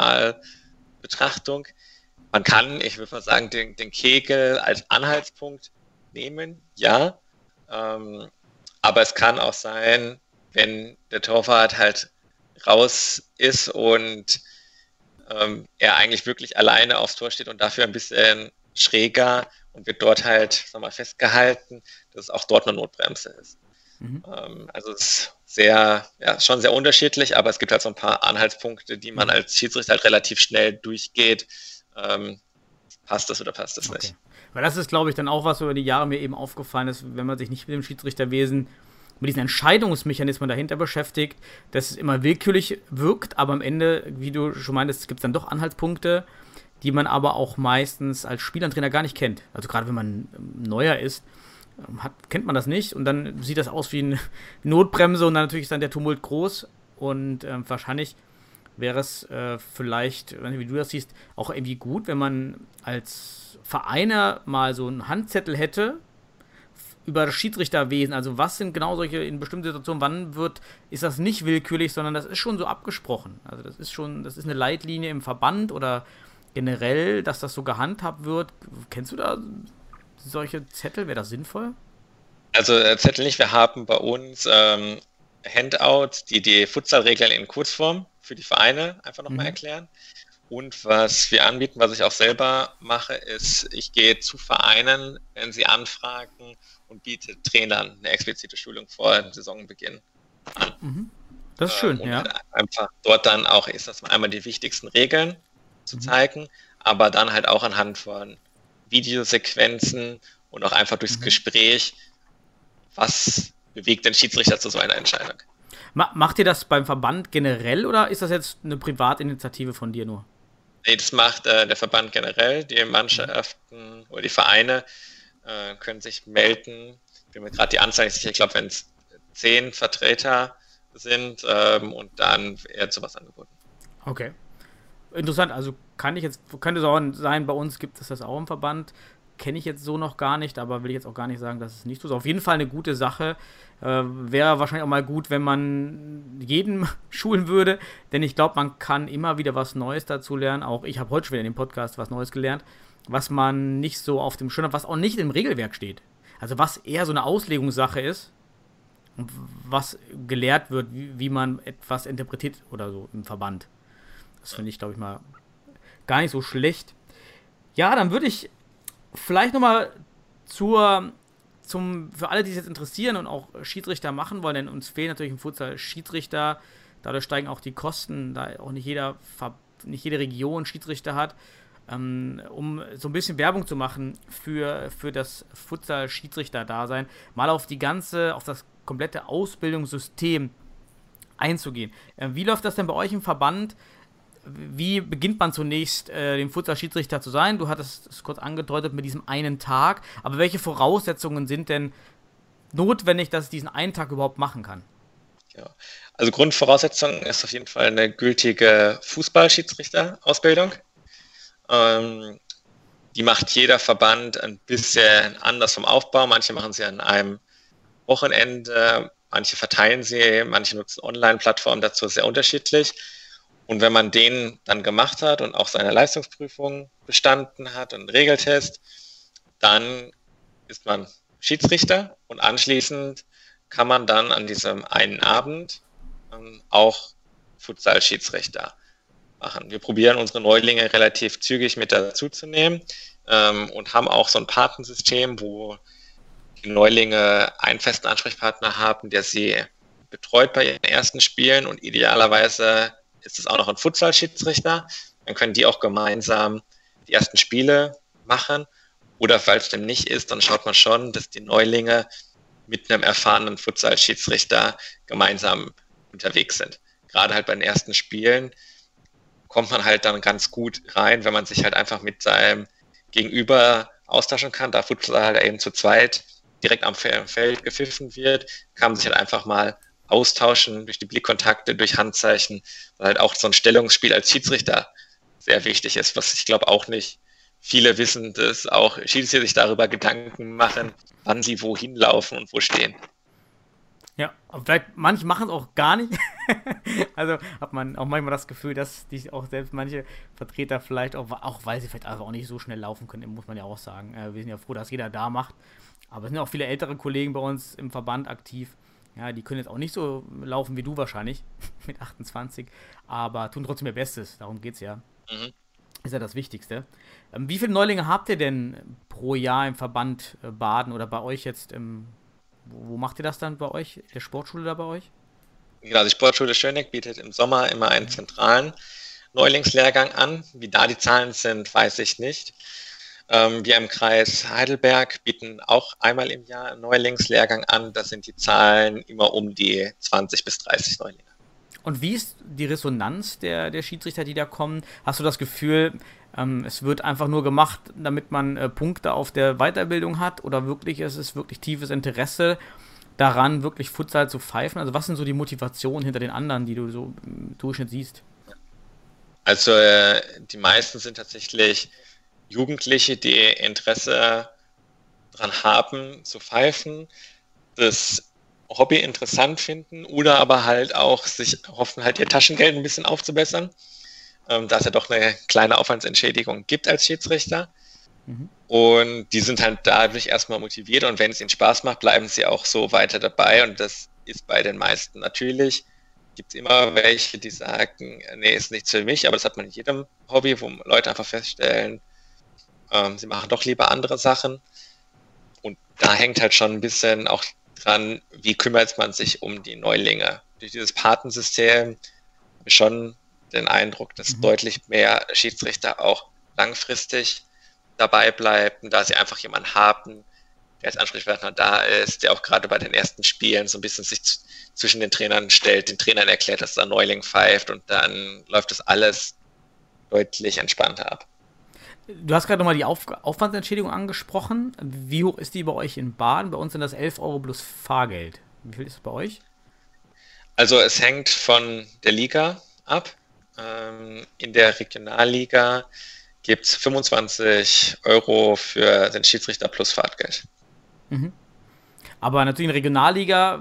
[SPEAKER 8] Individualbetrachtung. Man kann, ich würde mal sagen, den, den Kegel als Anhaltspunkt nehmen, ja. Ähm, aber es kann auch sein, wenn der Torwart halt raus ist und ähm, er eigentlich wirklich alleine aufs Tor steht und dafür ein bisschen schräger und wird dort halt, sag mal, festgehalten, dass es auch dort eine Notbremse ist. Mhm. Ähm, also es ist sehr, ja, schon sehr unterschiedlich, aber es gibt halt so ein paar Anhaltspunkte, die man als Schiedsrichter halt relativ schnell durchgeht. Ähm, passt das oder passt das okay. nicht?
[SPEAKER 7] Weil das ist, glaube ich, dann auch was über die Jahre mir eben aufgefallen ist, wenn man sich nicht mit dem Schiedsrichterwesen, mit diesen Entscheidungsmechanismen dahinter beschäftigt, dass es immer willkürlich wirkt, aber am Ende, wie du schon meintest, gibt es dann doch Anhaltspunkte, die man aber auch meistens als Spieler und Trainer gar nicht kennt. Also gerade wenn man neuer ist, hat, kennt man das nicht und dann sieht das aus wie eine Notbremse und dann natürlich ist dann der Tumult groß und äh, wahrscheinlich wäre es äh, vielleicht, wie du das siehst, auch irgendwie gut, wenn man als Vereiner mal so einen Handzettel hätte über das Schiedsrichterwesen. Also was sind genau solche in bestimmten Situationen, wann wird, ist das nicht willkürlich, sondern das ist schon so abgesprochen. Also das ist schon, das ist eine Leitlinie im Verband oder generell, dass das so gehandhabt wird. Kennst du da solche Zettel? Wäre das sinnvoll?
[SPEAKER 8] Also äh, Zettel nicht. Wir haben bei uns ähm, Handouts, die die Futsal-Regeln in Kurzform für die Vereine einfach nochmal mhm. erklären. Und was wir anbieten, was ich auch selber mache, ist, ich gehe zu Vereinen, wenn sie anfragen und biete Trainern eine explizite Schulung vor Saisonbeginn an.
[SPEAKER 7] Mhm. Das ist schön,
[SPEAKER 8] ähm,
[SPEAKER 7] ja.
[SPEAKER 8] Einfach dort dann auch, ist das einmal die wichtigsten Regeln zu mhm. zeigen, aber dann halt auch anhand von Videosequenzen und auch einfach durchs mhm. Gespräch, was bewegt den Schiedsrichter zu so einer Entscheidung.
[SPEAKER 7] Macht ihr das beim Verband generell oder ist das jetzt eine Privatinitiative von dir nur?
[SPEAKER 8] Nee, das macht äh, der Verband generell. Die Mannschaften oder die Vereine äh, können sich melden. Ich bin mir gerade die Anzahl nicht sicher. Ich glaube, wenn es zehn Vertreter sind ähm, und dann eher zu was angeboten.
[SPEAKER 7] Okay. Interessant. Also kann ich jetzt, könnte es auch sein, bei uns gibt es das auch im Verband. Kenne ich jetzt so noch gar nicht, aber will ich jetzt auch gar nicht sagen, dass es nicht so ist. Auf jeden Fall eine gute Sache. Äh, wäre wahrscheinlich auch mal gut, wenn man jeden schulen würde, denn ich glaube, man kann immer wieder was Neues dazu lernen. Auch ich habe heute schon wieder in dem Podcast was Neues gelernt, was man nicht so auf dem Schirm hat, was auch nicht im Regelwerk steht. Also was eher so eine Auslegungssache ist und was gelehrt wird, wie, wie man etwas interpretiert oder so im Verband. Das finde ich, glaube ich, mal gar nicht so schlecht. Ja, dann würde ich vielleicht nochmal zur, zum, für alle, die sich jetzt interessieren und auch Schiedsrichter machen wollen, denn uns fehlen natürlich im Futsal Schiedsrichter, dadurch steigen auch die Kosten, da auch nicht jeder, nicht jede Region Schiedsrichter hat, ähm, um so ein bisschen Werbung zu machen für, für das Futsal Schiedsrichter-Dasein, mal auf die ganze, auf das komplette Ausbildungssystem einzugehen. Äh, wie läuft das denn bei euch im Verband? Wie beginnt man zunächst, äh, dem Futsal-Schiedsrichter zu sein? Du hattest es kurz angedeutet mit diesem einen Tag. Aber welche Voraussetzungen sind denn notwendig, dass ich diesen einen Tag überhaupt machen kann?
[SPEAKER 8] Ja, also Grundvoraussetzung ist auf jeden Fall eine gültige Fußball-Schiedsrichter-Ausbildung. Ähm, die macht jeder Verband ein bisschen anders vom Aufbau. Manche machen sie an einem Wochenende, manche verteilen sie, manche nutzen Online-Plattformen dazu, sehr unterschiedlich. Und wenn man den dann gemacht hat und auch seine Leistungsprüfung bestanden hat und einen Regeltest, dann ist man Schiedsrichter und anschließend kann man dann an diesem einen Abend ähm, auch Futsal-Schiedsrichter machen. Wir probieren unsere Neulinge relativ zügig mit dazuzunehmen ähm, und haben auch so ein Patensystem, wo die Neulinge einen festen Ansprechpartner haben, der sie betreut bei ihren ersten Spielen, und idealerweise ist es auch noch ein Futsal-Schiedsrichter. Dann können die auch gemeinsam die ersten Spiele machen. Oder falls dem nicht ist, dann schaut man schon, dass die Neulinge mit einem erfahrenen Futsal-Schiedsrichter gemeinsam unterwegs sind. Gerade halt bei den ersten Spielen kommt man halt dann ganz gut rein, wenn man sich halt einfach mit seinem Gegenüber austauschen kann. Da Futsal halt eben zu zweit direkt am Feld gepfiffen wird, kann man sich halt einfach mal austauschen durch die Blickkontakte, durch Handzeichen, weil halt auch so ein Stellungsspiel als Schiedsrichter sehr wichtig ist, was ich glaube auch nicht viele wissen, dass auch Schiedsrichter sich darüber Gedanken machen, wann sie wohin laufen und wo stehen.
[SPEAKER 7] Ja, aber vielleicht manche machen es auch gar nicht. Also hat man auch manchmal das Gefühl, dass die auch selbst manche Vertreter vielleicht auch, auch weil sie vielleicht einfach auch nicht so schnell laufen können, muss man ja auch sagen. Äh, wir sind ja froh, dass jeder da macht. Aber es sind auch viele ältere Kollegen bei uns im Verband aktiv. Ja, die können jetzt auch nicht so laufen wie du wahrscheinlich mit achtundzwanzig, aber tun trotzdem ihr Bestes. Darum geht's ja. Mhm. Ist ja das Wichtigste. Ähm, wie viele Neulinge habt ihr denn pro Jahr im Verband äh, Baden oder bei euch jetzt im Wo, wo macht ihr das dann bei euch? Der Sportschule da bei euch?
[SPEAKER 8] Genau, die Sportschule Schöneck bietet im Sommer immer einen zentralen Neulingslehrgang an. Wie da die Zahlen sind, weiß ich nicht. Ähm, wir im Kreis Heidelberg bieten auch einmal im Jahr einen Neulingslehrgang an. Da sind die Zahlen immer um die zwanzig bis dreißig Neulinge.
[SPEAKER 7] Und wie ist die Resonanz der, der Schiedsrichter, die da kommen? Hast du das Gefühl, ähm, es wird einfach nur gemacht, damit man äh, Punkte auf der Weiterbildung hat? Oder wirklich ist es wirklich tiefes Interesse daran, wirklich Futsal zu pfeifen? Also was sind so die Motivationen hinter den anderen, die du so im Durchschnitt siehst?
[SPEAKER 8] Also äh, die meisten sind tatsächlich Jugendliche, die Interesse daran haben, zu pfeifen, das Hobby interessant finden oder aber halt auch sich hoffen, halt ihr Taschengeld ein bisschen aufzubessern, ähm, da es ja doch eine kleine Aufwandsentschädigung gibt als Schiedsrichter. Mhm. Und die sind halt dadurch erstmal motiviert, und wenn es ihnen Spaß macht, bleiben sie auch so weiter dabei, und das ist bei den meisten natürlich. Gibt es immer welche, die sagen, nee, ist nichts für mich, aber das hat man in jedem Hobby, wo Leute einfach feststellen, ähm, sie machen doch lieber andere Sachen, und da hängt halt schon ein bisschen auch dran, wie kümmert man sich um die Neulinge. Durch dieses Patensystem habe ich schon den Eindruck, dass mhm. deutlich mehr Schiedsrichter auch langfristig dabei bleiben, da sie einfach jemanden haben, der als Ansprechpartner da ist, der auch gerade bei den ersten Spielen so ein bisschen sich z- zwischen den Trainern stellt, den Trainern erklärt, dass der Neuling pfeift, und dann läuft das alles deutlich entspannter ab.
[SPEAKER 7] Du hast gerade nochmal die Auf- Aufwandsentschädigung angesprochen. Wie hoch ist die bei euch in Baden? Bei uns sind das elf Euro plus Fahrgeld. Wie viel ist es bei euch?
[SPEAKER 8] Also es hängt von der Liga ab. Ähm, in der Regionalliga gibt es fünfundzwanzig Euro für den Schiedsrichter plus Fahrtgeld.
[SPEAKER 7] Mhm. Aber natürlich in der Regionalliga,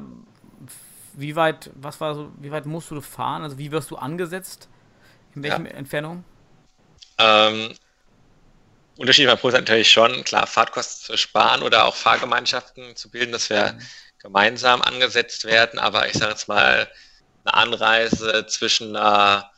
[SPEAKER 7] wie weit, was war so, wie weit musst du fahren? Also wie wirst du angesetzt? In welchen ja. Entfernungen?
[SPEAKER 8] Ähm, Unterschied bei Pro ist natürlich schon, klar, Fahrtkosten zu sparen oder auch Fahrgemeinschaften zu bilden, dass wir mhm. gemeinsam angesetzt werden, aber ich sage jetzt mal, eine Anreise zwischen einer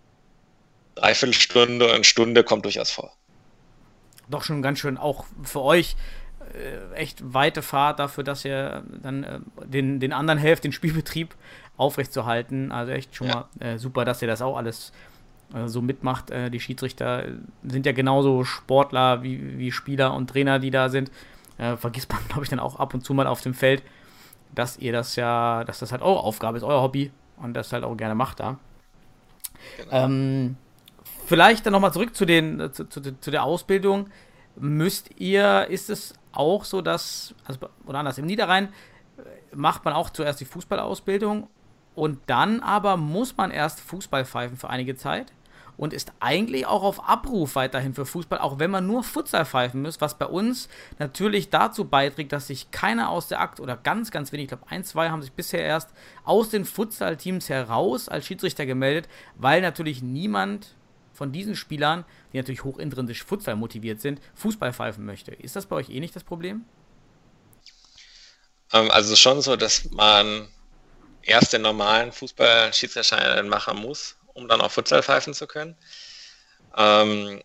[SPEAKER 8] Dreiviertelstunde und Stunde kommt durchaus vor.
[SPEAKER 7] Doch schon ganz schön auch für euch äh, echt weite Fahrt dafür, dass ihr dann äh, den, den anderen helft, den Spielbetrieb aufrechtzuerhalten. Also echt schon ja. mal äh, super, dass ihr das auch alles äh, so mitmacht. Äh, die Schiedsrichter sind ja genauso Sportler wie, wie Spieler und Trainer, die da sind. Äh, vergisst man, glaube ich, dann auch ab und zu mal auf dem Feld, dass ihr das ja, dass das halt eure Aufgabe ist, euer Hobby, und das halt auch gerne macht da. Genau. Ähm, Vielleicht dann nochmal zurück zu, den, zu, zu, zu der Ausbildung. Müsst ihr, ist es auch so, dass, also, oder anders, im Niederrhein macht man auch zuerst die Fußballausbildung und dann aber muss man erst Fußball pfeifen für einige Zeit und ist eigentlich auch auf Abruf weiterhin für Fußball, auch wenn man nur Futsal pfeifen muss, was bei uns natürlich dazu beiträgt, dass sich keiner aus der Akt, oder ganz, ganz wenig, ich glaube ein, zwei haben sich bisher erst aus den Futsal-Teams heraus als Schiedsrichter gemeldet, weil natürlich niemand von diesen Spielern, die natürlich hochintrinsisch Futsal motiviert sind, Fußball pfeifen möchte. Ist das bei euch eh nicht das Problem?
[SPEAKER 8] Ähm, also es ist schon so, dass man erst den normalen Fußball-Schiedsrichterschein machen muss, um dann auch Futsal pfeifen zu können. Ähm,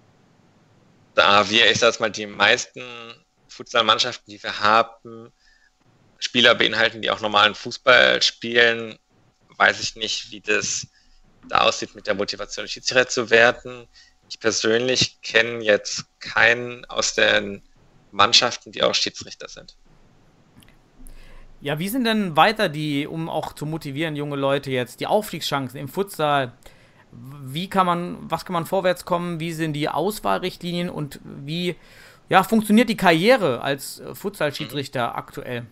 [SPEAKER 8] da wir, ich sag mal, die meisten Futsal-Mannschaften, die wir haben, Spieler beinhalten, die auch normalen Fußball spielen, weiß ich nicht, wie das da aussieht mit der Motivation, Schiedsrichter zu werden. Ich persönlich kenne jetzt keinen aus den Mannschaften, die auch Schiedsrichter sind.
[SPEAKER 7] Ja, wie sind denn weiter die, um auch zu motivieren, junge Leute jetzt, die Aufstiegschancen im Futsal? Wie kann man, was kann man vorwärts kommen? Wie sind die Auswahlrichtlinien und wie ja, funktioniert die Karriere als Futsal-Schiedsrichter mhm. aktuell?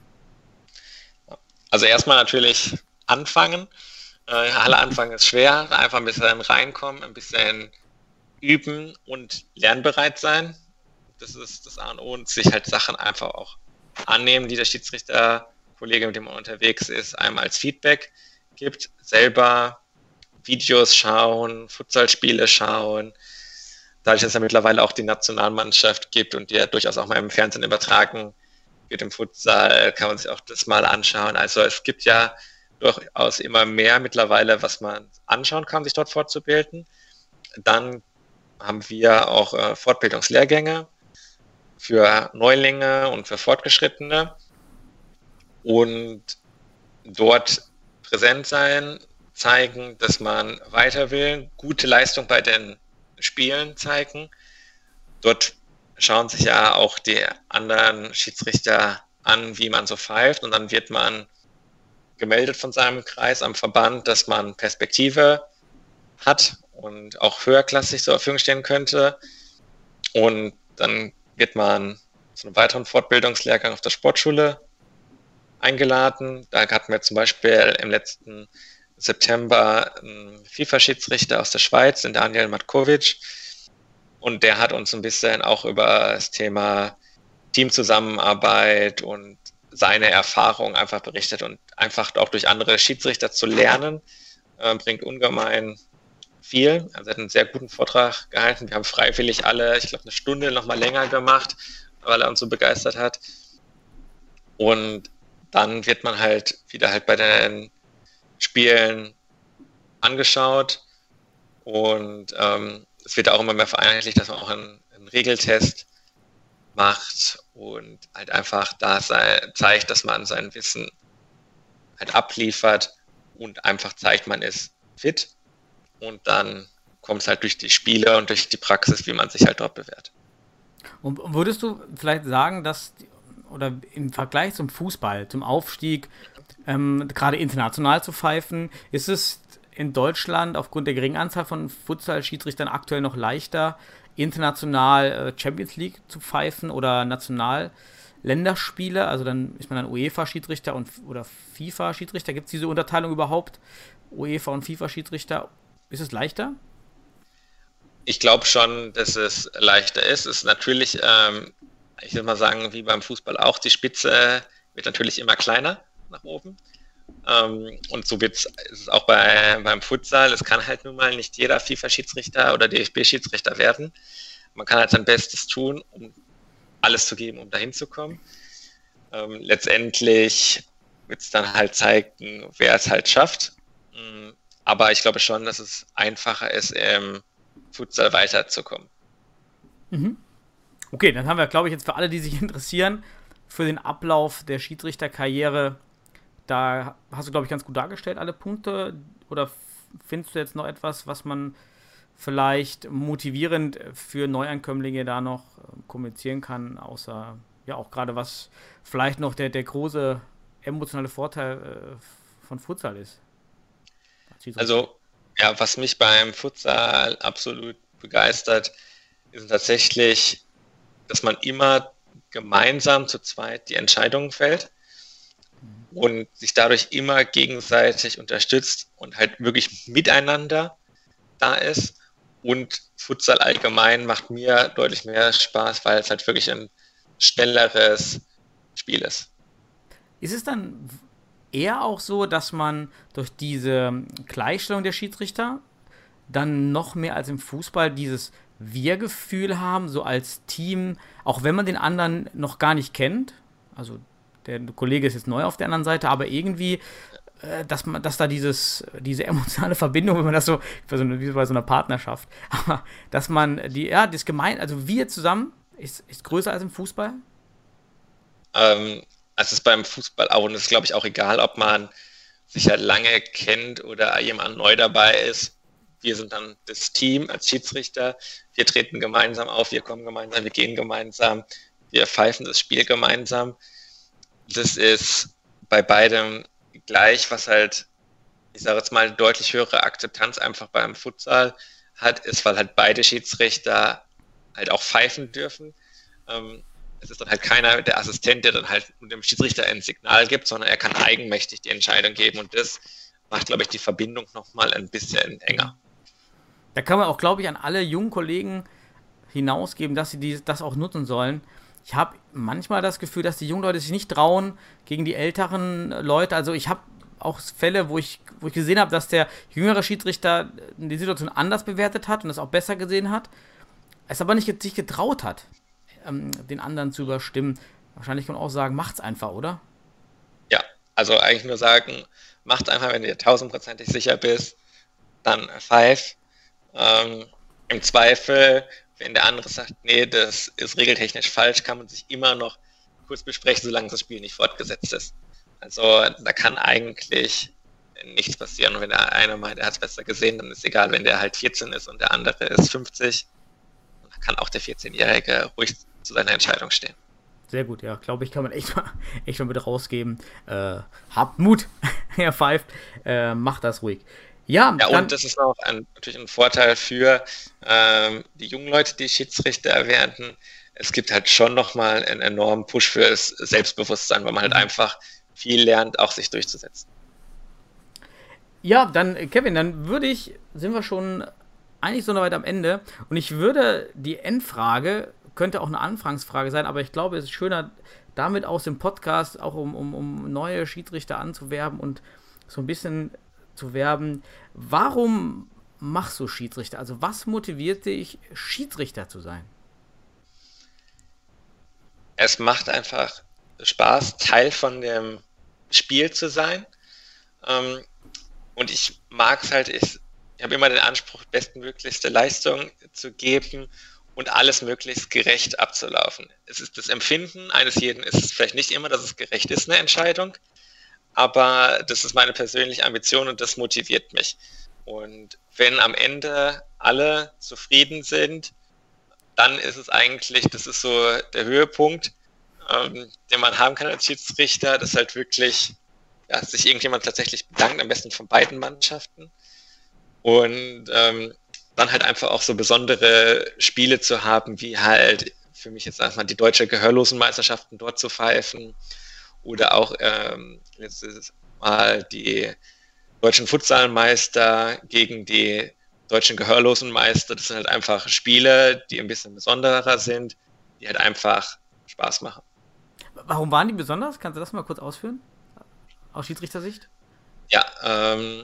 [SPEAKER 8] Also erstmal natürlich anfangen. Äh, alle Anfang ist schwer, einfach ein bisschen reinkommen, ein bisschen üben und lernbereit sein. Das ist das A und O und sich halt Sachen einfach auch annehmen, die der Schiedsrichterkollege, mit dem man unterwegs ist, einem als Feedback gibt. Selber Videos schauen, Futsalspiele schauen. Dadurch, dass es ja mittlerweile auch die Nationalmannschaft gibt und die ja durchaus auch mal im Fernsehen übertragen wird im Futsal, kann man sich auch das mal anschauen. Also es gibt ja durchaus immer mehr mittlerweile, was man anschauen kann, sich dort fortzubilden. Dann haben wir auch äh, Fortbildungslehrgänge für Neulinge und für Fortgeschrittene und dort präsent sein, zeigen, dass man weiter will, gute Leistung bei den Spielen zeigen. Dort schauen sich ja auch die anderen Schiedsrichter an, wie man so pfeift und dann wird man gemeldet von seinem Kreis am Verband, dass man Perspektive hat und auch höherklassig zur Verfügung stehen könnte. Und dann wird man zu einem weiteren Fortbildungslehrgang auf der Sportschule eingeladen. Da hatten wir zum Beispiel im letzten September einen FIFA-Schiedsrichter aus der Schweiz, den Daniel Matkovic. Und der hat uns ein bisschen auch über das Thema Teamzusammenarbeit und seine Erfahrungen einfach berichtet und einfach auch durch andere Schiedsrichter zu lernen, äh, bringt ungemein viel. Also er hat einen sehr guten Vortrag gehalten. Wir haben freiwillig alle, ich glaube, eine Stunde noch mal länger gemacht, weil er uns so begeistert hat. Und dann wird man halt wieder halt bei den Spielen angeschaut und ähm, es wird auch immer mehr vereinheitlicht, dass man auch einen, einen Regeltest macht und halt einfach da sei, zeigt, dass man sein Wissen halt abliefert und einfach zeigt, man ist fit und dann kommt es halt durch die Spiele und durch die Praxis, wie man sich halt dort bewährt.
[SPEAKER 7] Und würdest du vielleicht sagen, dass, oder im Vergleich zum Fußball, zum Aufstieg, ähm, gerade international zu pfeifen, ist es in Deutschland aufgrund der geringen Anzahl von Futsal-Schiedsrichtern aktuell noch leichter, international äh, Champions League zu pfeifen oder national Länderspiele? Also dann ist man dann UEFA-Schiedsrichter und oder FIFA-Schiedsrichter. Gibt es diese Unterteilung überhaupt? UEFA- und FIFA-Schiedsrichter. Ist es leichter?
[SPEAKER 8] Ich glaube schon, dass es leichter ist. Es ist natürlich, ähm, ich würde mal sagen, wie beim Fußball auch, die Spitze wird natürlich immer kleiner nach oben. Ähm, und so wird es auch bei, beim Futsal. Es kann halt nun mal nicht jeder FIFA-Schiedsrichter oder D F B-Schiedsrichter werden. Man kann halt sein Bestes tun, um alles zu geben, um dahin zu kommen. Ähm, letztendlich wird es dann halt zeigen, wer es halt schafft. Ähm, aber ich glaube schon, dass es einfacher ist, im Futsal weiterzukommen.
[SPEAKER 7] Mhm. Okay, dann haben wir, glaube ich, jetzt für alle, die sich interessieren, für den Ablauf der Schiedsrichterkarriere, da hast du, glaube ich, ganz gut dargestellt, alle Punkte. Oder findest du jetzt noch etwas, was man vielleicht motivierend für Neuankömmlinge da noch kommunizieren kann, außer, ja, auch gerade was vielleicht noch der, der große emotionale Vorteil äh, von Futsal ist?
[SPEAKER 8] Also, ja, was mich beim Futsal absolut begeistert, ist tatsächlich, dass man immer gemeinsam zu zweit die Entscheidungen fällt und sich dadurch immer gegenseitig unterstützt und halt wirklich miteinander da ist. Und Futsal allgemein macht mir deutlich mehr Spaß, weil es halt wirklich ein schnelleres Spiel ist.
[SPEAKER 7] Ist es dann eher auch so, dass man durch diese Gleichstellung der Schiedsrichter dann noch mehr als im Fußball dieses Wir-Gefühl haben, so als Team, auch wenn man den anderen noch gar nicht kennt? Also der Kollege ist jetzt neu auf der anderen Seite, aber irgendwie dass man, dass da dieses, diese emotionale Verbindung, wenn man das so, wie bei so einer Partnerschaft, aber dass man die, ja, das gemein, also wir zusammen, ist, ist größer als im Fußball?
[SPEAKER 8] Ähm, es ist beim Fußball auch, und es ist, glaube ich, auch egal, ob man sich ja lange kennt oder jemand neu dabei ist. Wir sind dann das Team als Schiedsrichter, wir treten gemeinsam auf, wir kommen gemeinsam, wir gehen gemeinsam, wir pfeifen das Spiel gemeinsam. Das ist bei beidem gleich, was halt, ich sage jetzt mal, eine deutlich höhere Akzeptanz einfach beim Futsal hat, ist, weil halt beide Schiedsrichter halt auch pfeifen dürfen. Ähm, es ist dann halt keiner der Assistent, der dann halt dem Schiedsrichter ein Signal gibt, sondern er kann eigenmächtig die Entscheidung geben und das macht, glaube ich, die Verbindung nochmal ein bisschen enger.
[SPEAKER 7] Da kann man auch, glaube ich, an alle jungen Kollegen hinausgeben, dass sie die, das auch nutzen sollen. Ich habe manchmal das Gefühl, dass die jungen Leute sich nicht trauen gegen die älteren Leute. Also ich habe auch Fälle, wo ich, wo ich gesehen habe, dass der jüngere Schiedsrichter die Situation anders bewertet hat und es auch besser gesehen hat, es aber nicht sich getraut hat, ähm, den anderen zu überstimmen. Wahrscheinlich kann man auch sagen, macht's einfach, oder?
[SPEAKER 8] Ja, also eigentlich nur sagen, macht's einfach, wenn du dir tausendprozentig sicher bist, dann pfeif. Ähm, Im Zweifel, wenn der andere sagt, nee, das ist regeltechnisch falsch, kann man sich immer noch kurz besprechen, solange das Spiel nicht fortgesetzt ist. Also da kann eigentlich nichts passieren. Und wenn der eine meint, er hat es besser gesehen, dann ist egal, wenn der halt vierzehn ist und der andere ist fünfzig, dann kann auch der vierzehnjährige ruhig zu seiner Entscheidung stehen.
[SPEAKER 7] Sehr gut, ja, glaube ich, kann man echt mal, echt mal mit rausgeben. Äh, habt Mut, Herr Pfeift, äh, macht das ruhig. Ja,
[SPEAKER 8] ja,
[SPEAKER 7] dann,
[SPEAKER 8] und das ist auch ein, natürlich ein Vorteil für ähm, die jungen Leute, die Schiedsrichter werden. Es gibt halt schon nochmal einen enormen Push für das Selbstbewusstsein, weil man halt einfach viel lernt, auch sich durchzusetzen.
[SPEAKER 7] Ja, dann, Kevin, dann würde ich, sind wir schon eigentlich so weit am Ende und ich würde die Endfrage, könnte auch eine Anfangsfrage sein, aber ich glaube, es ist schöner, damit aus dem Podcast auch um, um, um neue Schiedsrichter anzuwerben und so ein bisschen zu werben. Warum machst du Schiedsrichter? Also was motiviert dich, Schiedsrichter zu sein?
[SPEAKER 8] Es macht einfach Spaß, Teil von dem Spiel zu sein. Ähm, und ich mag es halt, ich, ich habe immer den Anspruch, bestmöglichste Leistung zu geben und alles möglichst gerecht abzulaufen. Es ist das Empfinden eines jeden, ist es vielleicht nicht immer, dass es gerecht ist, eine Entscheidung, aber das ist meine persönliche Ambition und das motiviert mich. Und wenn am Ende alle zufrieden sind, dann ist es eigentlich, das ist so der Höhepunkt, ähm, den man haben kann als Schiedsrichter, dass halt wirklich ja, sich irgendjemand tatsächlich bedankt, am besten von beiden Mannschaften. Und ähm, dann halt einfach auch so besondere Spiele zu haben, wie halt für mich jetzt erstmal die deutsche Gehörlosenmeisterschaften dort zu pfeifen oder auch ähm, letztes Mal die deutschen Futsalmeister gegen die deutschen Gehörlosenmeister. Das sind halt einfach Spiele, die ein bisschen besonderer sind, die halt einfach Spaß machen.
[SPEAKER 7] Warum waren die besonders? Kannst du das mal kurz ausführen? Aus Schiedsrichtersicht?
[SPEAKER 8] Ja, ähm,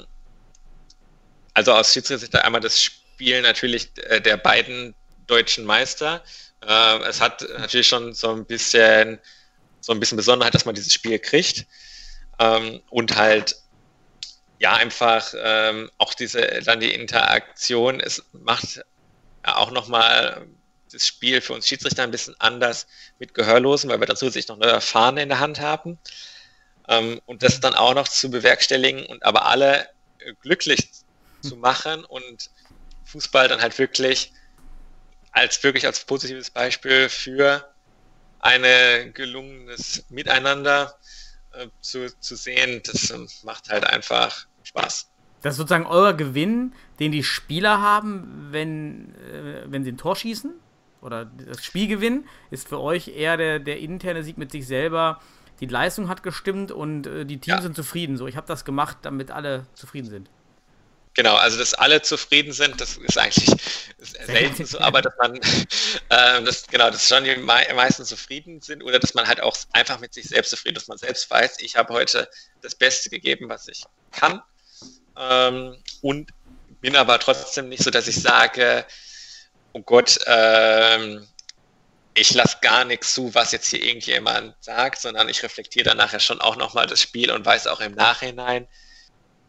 [SPEAKER 8] also aus Schiedsrichtersicht einmal das Spiel natürlich der beiden deutschen Meister. Äh, es hat natürlich schon so ein bisschen so ein bisschen Besonderheit, dass man dieses Spiel kriegt. Ähm, und halt ja einfach ähm, auch diese dann die Interaktion, es macht ja auch nochmal das Spiel für uns Schiedsrichter ein bisschen anders mit Gehörlosen, weil wir dazu sich noch eine Fahne in der Hand haben. Ähm, und das dann auch noch zu bewerkstelligen und aber alle glücklich zu machen und Fußball dann halt wirklich als wirklich als positives Beispiel für ein gelungenes Miteinander äh, zu, zu sehen, das äh, macht halt einfach Spaß.
[SPEAKER 7] Das ist sozusagen euer Gewinn, den die Spieler haben, wenn, äh, wenn sie ein Tor schießen? Oder das Spielgewinn ist für euch eher der, der interne Sieg mit sich selber. Die Leistung hat gestimmt und äh, die Teams ja. sind zufrieden. So, ich habe das gemacht, damit alle zufrieden sind.
[SPEAKER 8] Genau, also dass alle zufrieden sind, das ist eigentlich ist selten so, aber dass man, äh, das, genau, dass schon die meisten zufrieden sind oder dass man halt auch einfach mit sich selbst zufrieden ist, dass man selbst weiß, ich habe heute das Beste gegeben, was ich kann, ähm, und bin aber trotzdem nicht so, dass ich sage, oh Gott, ähm, ich lasse gar nichts zu, was jetzt hier irgendjemand sagt, sondern ich reflektiere dann nachher schon auch nochmal das Spiel und weiß auch im Nachhinein,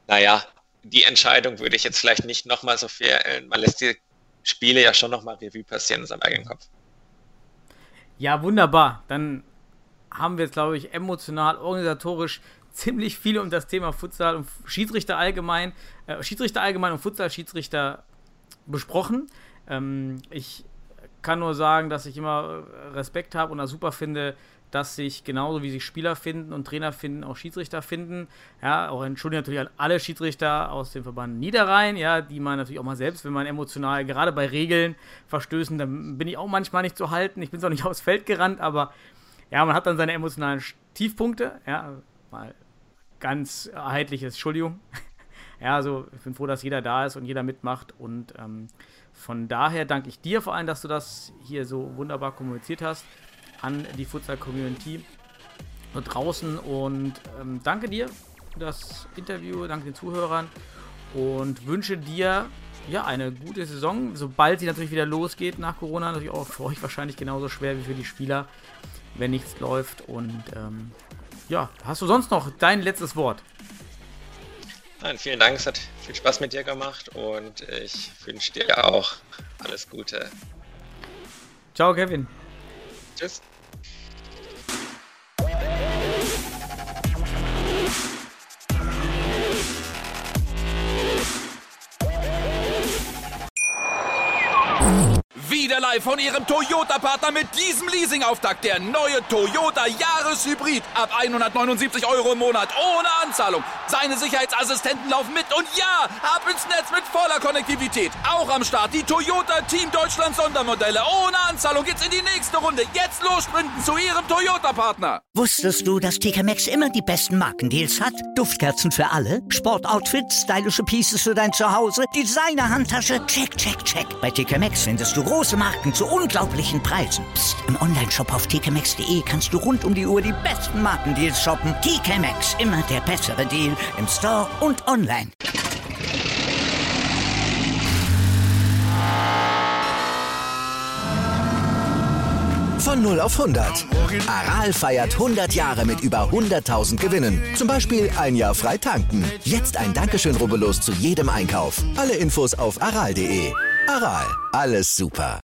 [SPEAKER 8] naja, die Entscheidung würde ich jetzt vielleicht nicht nochmal so viel, man lässt die Spiele ja schon nochmal Revue passieren in seinem eigenen Kopf.
[SPEAKER 7] Ja, wunderbar. Dann haben wir jetzt, glaube ich, emotional, organisatorisch ziemlich viel um das Thema Futsal und Schiedsrichter allgemein, äh, Schiedsrichter allgemein und Futsal-Schiedsrichter besprochen. Ähm, ich kann nur sagen, dass ich immer Respekt habe und das super finde, dass sich genauso wie sich Spieler finden und Trainer finden, auch Schiedsrichter finden. Ja, auch Entschuldigung natürlich an alle Schiedsrichter aus dem Verband Niederrhein, ja, die man natürlich auch mal selbst, wenn man emotional, gerade bei Regeln verstößen, dann bin ich auch manchmal nicht zu halten. Ich bin zwar nicht aufs Feld gerannt, aber ja, man hat dann seine emotionalen Tiefpunkte. Ja, mal ganz erheitliches, Entschuldigung. Ja, also ich bin froh, dass jeder da ist und jeder mitmacht und ähm, von daher danke ich dir vor allem, dass du das hier so wunderbar kommuniziert hast an die Futsal-Community da draußen und ähm, danke dir für das Interview, danke den Zuhörern und wünsche dir ja eine gute Saison, sobald sie natürlich wieder losgeht nach Corona, natürlich auch für euch wahrscheinlich genauso schwer wie für die Spieler, wenn nichts läuft und ähm, ja, hast du sonst noch dein letztes Wort?
[SPEAKER 8] Nein, vielen Dank, es hat viel Spaß mit dir gemacht und ich wünsche dir auch alles Gute.
[SPEAKER 7] Ciao, Kevin.
[SPEAKER 8] Tschüss.
[SPEAKER 2] Wieder live von Ihrem Toyota-Partner mit diesem Leasing-Auftakt. Der neue Toyota Jahreshybrid. Ab hundertneunundsiebzig Euro im Monat. Ohne Anzahlung. Seine Sicherheitsassistenten laufen mit. Und ja, ab ins Netz mit voller Konnektivität. Auch am Start die Toyota Team Deutschland Sondermodelle. Ohne Anzahlung geht's in die nächste Runde. Jetzt los sprinten zu Ihrem Toyota-Partner.
[SPEAKER 1] Wusstest du, dass T K Maxx immer die besten Markendeals hat? Duftkerzen für alle, Sportoutfits, stylische Pieces für dein Zuhause, Designer-Handtasche, check, check, check. Bei T K Maxx findest du große Marken zu unglaublichen Preisen. Psst. Im Onlineshop auf t k maxx punkt d e kannst du rund um die Uhr die besten Markendeals shoppen. T K Maxx, immer der bessere Deal im Store und online.
[SPEAKER 6] Von null auf hundert. Aral feiert hundert Jahre mit über hunderttausend Gewinnen. Zum Beispiel ein Jahr frei tanken. Jetzt ein Dankeschön, rubbellos zu jedem Einkauf. Alle Infos auf aral punkt de. Aral, alles super.